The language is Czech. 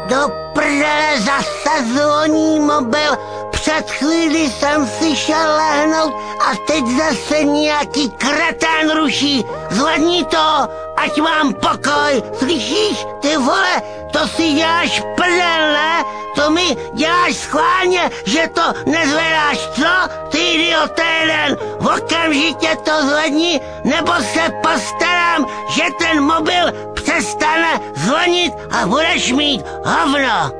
Do prdele, zase zvoní mobil. Před chvíli jsem si šel lehnout a teď zase nějaký kretén ruší. Zvedni to, ať mám pokoj. Slyšíš, ty vole, to si děláš prdel, ne? To mi děláš schválně, že to nezvedáš, co? Ty idiote jeden, okamžitě to zvedni, nebo se postarám, že ten mobil přestane zvonit a budeš mít hovno.